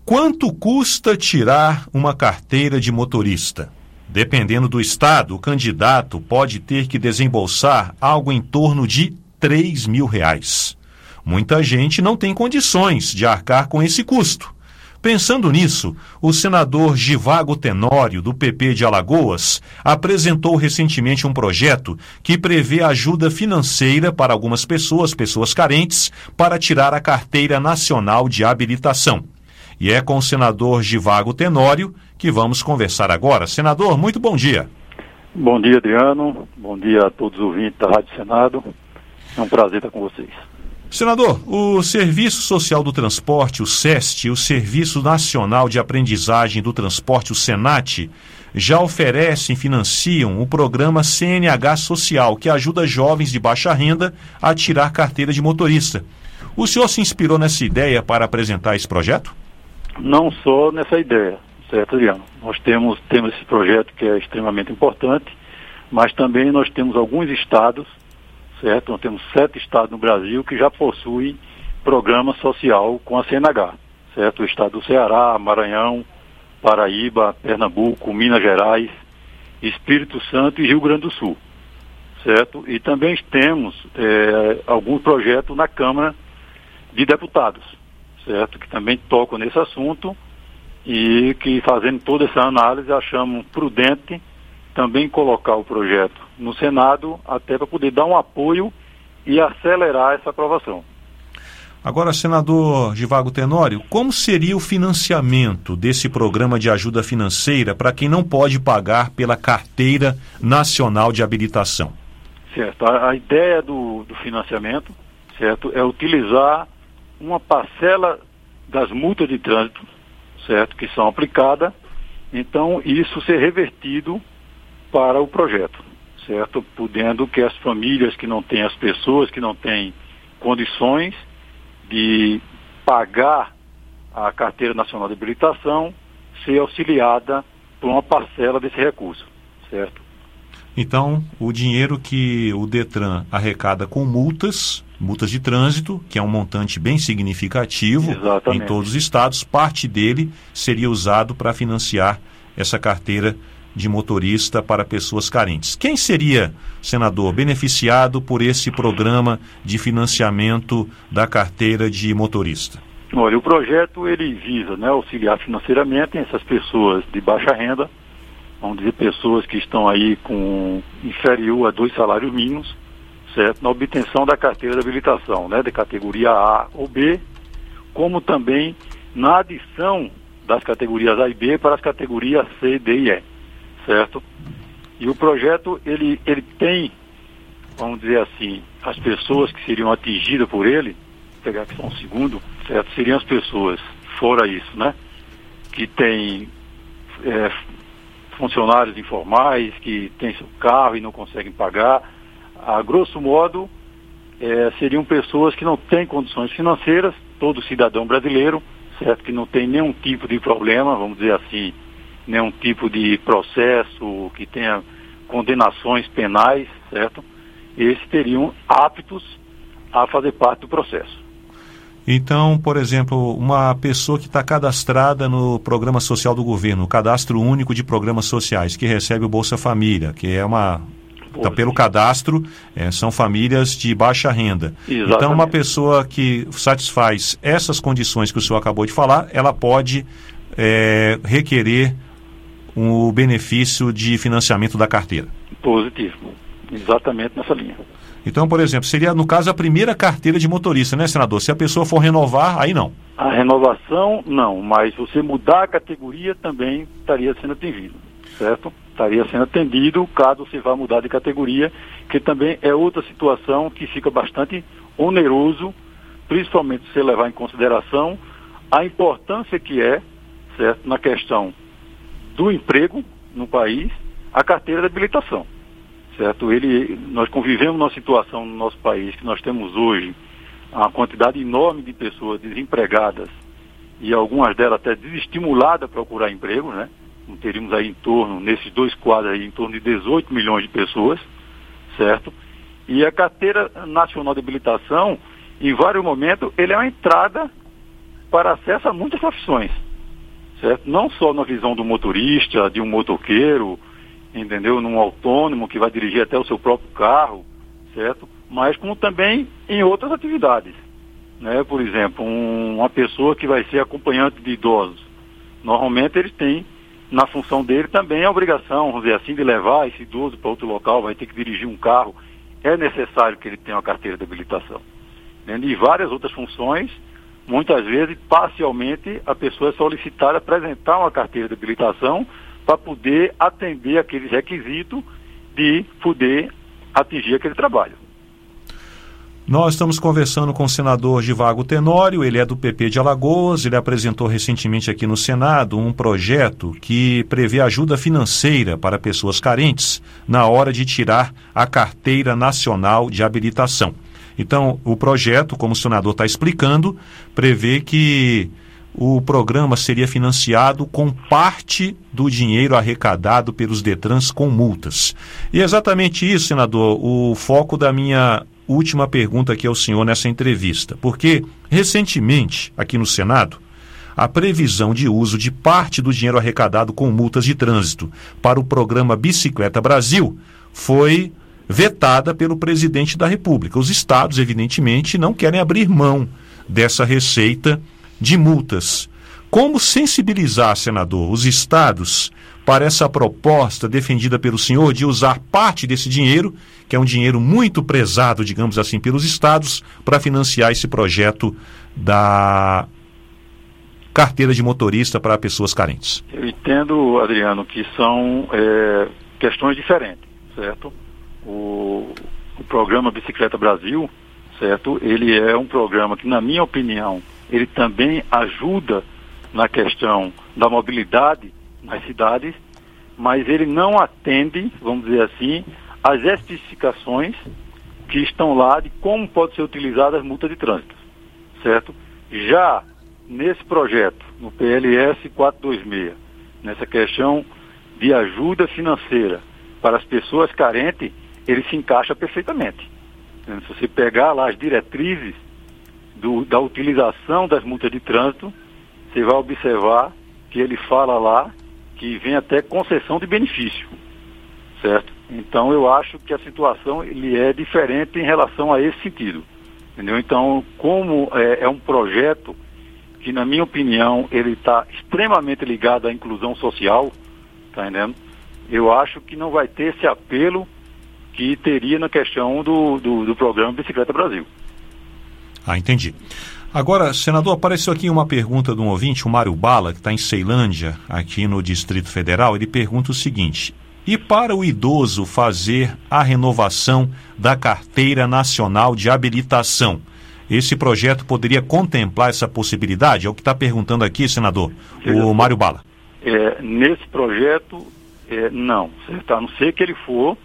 Quanto custa tirar uma carteira de motorista? Dependendo do estado, o candidato pode ter que desembolsar algo em torno de R$ 3.000. Muita gente não tem condições de arcar com esse custo. Pensando nisso, o senador Givago Tenório, do PP de Alagoas, apresentou recentemente um projeto que prevê ajuda financeira para algumas pessoas carentes, para tirar a Carteira Nacional de Habilitação. E é com o senador Givago Tenório que vamos conversar agora. Senador, muito bom dia. Bom dia, Adriano. Bom dia a todos os ouvintes da Rádio Senado. É um prazer estar com vocês. Senador, o Serviço Social do Transporte, o SEST, e o Serviço Nacional de Aprendizagem do Transporte, o SENAT, já oferecem e financiam o programa CNH Social, que ajuda jovens de baixa renda a tirar carteira de motorista. O senhor se inspirou nessa ideia para apresentar esse projeto? Não só nessa ideia, certo, Adriano? Nós temos esse projeto que é extremamente importante, mas também nós temos alguns estados, certo? Nós temos 7 estados no Brasil que já possuem programa social com a CNH, certo? O estado do Ceará, Maranhão, Paraíba, Pernambuco, Minas Gerais, Espírito Santo e Rio Grande do Sul, certo? E também temos alguns projetos na Câmara de Deputados, certo? Que também tocam nesse assunto e que, fazendo toda essa análise, achamos prudente também colocar o projeto no Senado, até para poder dar um apoio e acelerar essa aprovação. Agora, senador Givago Tenório, como seria o financiamento desse programa de ajuda financeira para quem não pode pagar pela Carteira Nacional de Habilitação? Certo. A ideia do financiamento, certo, é utilizar uma parcela das multas de trânsito, certo, que são aplicadas, então isso ser revertido para o projeto, certo, podendo que as famílias que não têm, as pessoas que não têm condições de pagar a Carteira Nacional de Habilitação, ser auxiliada por uma parcela desse recurso, certo? Então, o dinheiro que o Detran arrecada com multas de trânsito, que é um montante bem significativo. Exatamente. Em todos os estados, parte dele seria usado para financiar essa carteira de motorista para pessoas carentes. Quem seria, senador, beneficiado por esse programa de financiamento da carteira de motorista? Olha, o projeto ele visa, auxiliar financeiramente essas pessoas de baixa renda, vamos dizer, pessoas que estão aí com inferior a 2 salários mínimos, certo, na obtenção da carteira de habilitação, de categoria A ou B, como também na adição das categorias A e B para as categorias C, D e E. Certo? E o projeto, ele tem, vamos dizer assim, as pessoas que seriam atingidas por ele, vou pegar aqui só um segundo, certo? Seriam as pessoas, fora isso, que tem funcionários informais, que têm seu carro e não conseguem pagar. A grosso modo, seriam pessoas que não têm condições financeiras, todo cidadão brasileiro, certo? Que não tem nenhum tipo de problema, vamos dizer assim, nenhum tipo de processo que tenha condenações penais, certo? Esses teriam aptos a fazer parte do processo. Então, por exemplo, uma pessoa que está cadastrada no programa social do governo, o Cadastro Único de Programas Sociais, que recebe o Bolsa Família, que é tá pelo cadastro, são famílias de baixa renda. Exatamente. Então, uma pessoa que satisfaz essas condições que o senhor acabou de falar, ela pode requerer o benefício de financiamento da carteira. Positivo. Exatamente nessa linha. Então, por exemplo, seria, no caso, a primeira carteira de motorista, né, senador? Se a pessoa for renovar, aí não. A renovação, não, mas você mudar a categoria também estaria sendo atendido, certo? Estaria sendo atendido caso você vá mudar de categoria, que também é outra situação que fica bastante oneroso, principalmente se você levar em consideração a importância que certo, na questão do emprego no país, a carteira de habilitação, certo? Nós convivemos numa situação no nosso país que nós temos hoje uma quantidade enorme de pessoas desempregadas e algumas delas até desestimuladas a procurar emprego, Teríamos aí nesses 2 quadros aí, em torno de 18 milhões de pessoas, certo? E a Carteira Nacional de Habilitação, em vários momentos, ele é uma entrada para acesso a muitas profissões, certo? Não só na visão do motorista, de um motoqueiro, entendeu? Num autônomo que vai dirigir até o seu próprio carro, certo? Mas como também em outras atividades, né? Por exemplo, uma pessoa que vai ser acompanhante de idosos, normalmente eles têm, na função dele também a obrigação, vamos dizer assim, de levar esse idoso para outro local, vai ter que dirigir um carro, é necessário que ele tenha uma carteira de habilitação. E várias outras funções, muitas vezes, parcialmente, a pessoa é solicitada a apresentar uma carteira de habilitação para poder atender aqueles requisitos de poder atingir aquele trabalho. Nós estamos conversando com o senador Givago Tenório, ele é do PP de Alagoas, ele apresentou recentemente aqui no Senado um projeto que prevê ajuda financeira para pessoas carentes na hora de tirar a Carteira Nacional de Habilitação. Então, o projeto, como o senador está explicando, prevê que o programa seria financiado com parte do dinheiro arrecadado pelos Detrans com multas. E é exatamente isso, senador, o foco da minha última pergunta aqui ao senhor nessa entrevista, porque recentemente, aqui no Senado, a previsão de uso de parte do dinheiro arrecadado com multas de trânsito para o programa Bicicleta Brasil foi vetada pelo presidente da República. Os estados, evidentemente, não querem abrir mão dessa receita de multas. Como sensibilizar, senador, os estados para essa proposta defendida pelo senhor de usar parte desse dinheiro, que é um dinheiro muito prezado, digamos assim, pelos estados, para financiar esse projeto da carteira de motorista para pessoas carentes? Eu entendo, Adriano, que são questões diferentes, certo? O programa Bicicleta Brasil, certo? Ele é um programa que, na minha opinião, ele também ajuda na questão da mobilidade nas cidades, mas ele não atende, vamos dizer assim, às especificações que estão lá de como pode ser utilizada as multas de trânsito, certo? Já nesse projeto, no PLS 426, nessa questão de ajuda financeira para as pessoas carentes, ele se encaixa perfeitamente. Se você pegar lá as diretrizes da utilização das multas de trânsito, você vai observar que ele fala lá que vem até concessão de benefício, certo? Então eu acho que a situação ele é diferente em relação a esse sentido, entendeu? Então, como é um projeto que, na minha opinião, ele está extremamente ligado à inclusão social, tá entendendo? Eu acho que não vai ter esse apelo que teria na questão do programa Bicicleta Brasil. Ah, entendi. Agora, senador, apareceu aqui uma pergunta de um ouvinte, o Mário Bala, que está em Ceilândia, aqui no Distrito Federal. Ele pergunta o seguinte: e para o idoso fazer a renovação da Carteira Nacional de Habilitação, esse projeto poderia contemplar essa possibilidade? É o que está perguntando aqui, senador, o Mário Bala. Nesse projeto, não. Certo? A não ser que ele for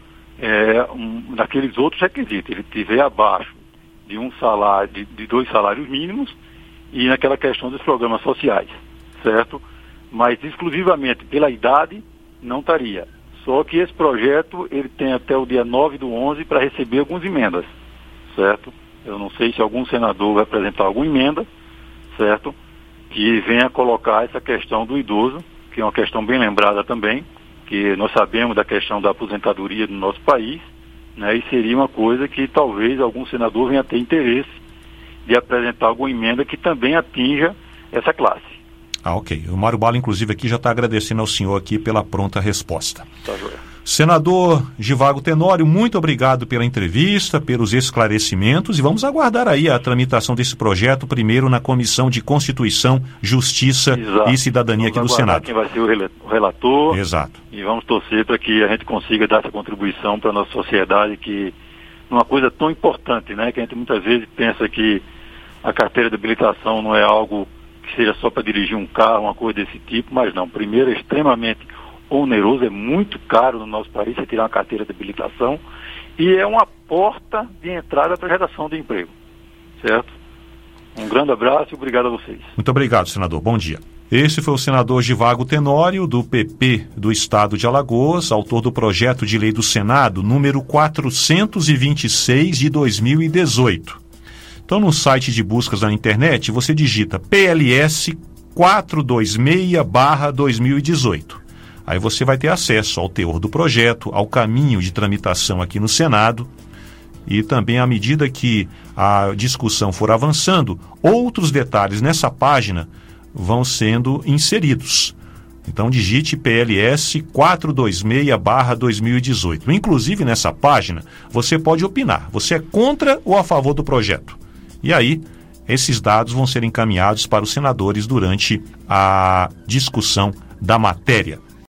daqueles outros requisitos, ele estiver abaixo de um salário, de 2 salários mínimos, e naquela questão dos programas sociais, certo? Mas exclusivamente pela idade, não estaria. Só que esse projeto, ele tem até o dia 9/11 para receber algumas emendas, certo? Eu não sei se algum senador vai apresentar alguma emenda, certo? Que venha colocar essa questão do idoso, que é uma questão bem lembrada também, que nós sabemos da questão da aposentadoria no nosso país, né, e seria uma coisa que talvez algum senador venha ter interesse de apresentar alguma emenda que também atinja essa classe. Ah, ok. O Mário Bala, inclusive, aqui já está agradecendo ao senhor aqui pela pronta resposta. Tá, joia. Senador Givago Tenório, muito obrigado pela entrevista, pelos esclarecimentos, e vamos aguardar aí a tramitação desse projeto, primeiro na Comissão de Constituição, Justiça e Cidadania aqui do Senado. Quem vai ser o relator. Exato. E vamos torcer para que a gente consiga dar essa contribuição para a nossa sociedade, que uma coisa tão importante, né? Que a gente muitas vezes pensa que a carteira de habilitação não é algo que seja só para dirigir um carro, uma coisa desse tipo, mas não. Primeiro, é extremamente oneroso, é muito caro no nosso país você tirar uma carteira de habilitação, e é uma porta de entrada para a geração de emprego, certo? Um grande abraço e obrigado a vocês. Muito obrigado, senador. Bom dia. Esse foi o senador Givago Tenório, do PP do Estado de Alagoas, autor do projeto de lei do Senado, número 426 de 2018. Então, no site de buscas na internet, você digita PLS 426/2018. Aí você vai ter acesso ao teor do projeto, ao caminho de tramitação aqui no Senado e também, à medida que a discussão for avançando, outros detalhes nessa página vão sendo inseridos. Então digite PLS 426/2018. Inclusive nessa página você pode opinar, você é contra ou a favor do projeto. E aí esses dados vão ser encaminhados para os senadores durante a discussão da matéria.